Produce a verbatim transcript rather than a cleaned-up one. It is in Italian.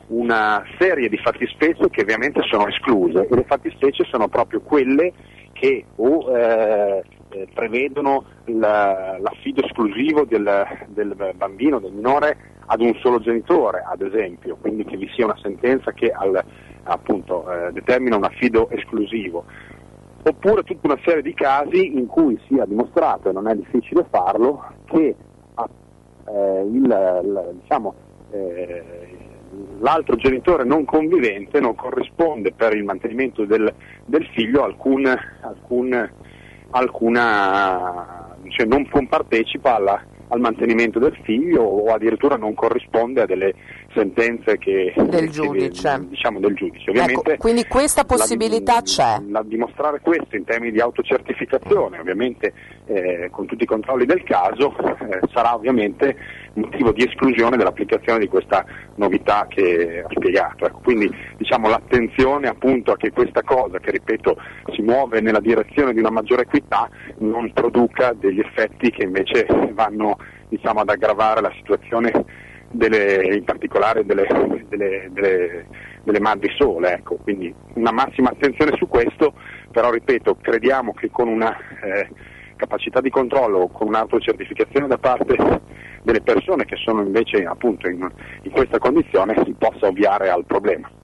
una serie di fattispecie che ovviamente sono escluse, e le fattispecie sono proprio quelle che o eh, eh, prevedono la, l'affido esclusivo del, del bambino, del minore, ad un solo genitore, ad esempio, quindi che vi sia una sentenza che al, appunto eh, determina un affido esclusivo, oppure tutta una serie di casi in cui sia dimostrato, e non è difficile farlo, che eh, il, il, diciamo, eh, l'altro genitore non convivente non corrisponde per il mantenimento del, del figlio alcun, alcun, alcuna, cioè non partecipa alla, al mantenimento del figlio, o addirittura non corrisponde a delle sentenze che, del che, giudice. Diciamo del giudice. Ovviamente, ecco, quindi questa possibilità la, c'è. La, dimostrare questo in termini di autocertificazione, ovviamente eh, con tutti i controlli del caso, eh, sarà ovviamente motivo di esclusione dell'applicazione di questa novità che ho spiegato. Ecco, quindi diciamo l'attenzione appunto a che questa cosa, che ripeto si muove nella direzione di una maggiore equità, non produca degli effetti che invece vanno, diciamo, ad aggravare la situazione delle, in particolare delle, delle, delle, delle madri sole. Ecco. Quindi una massima attenzione su questo, però ripeto, crediamo che con una eh, capacità di controllo, con un'autocertificazione da parte delle persone che sono invece appunto in, in questa condizione, si possa ovviare al problema.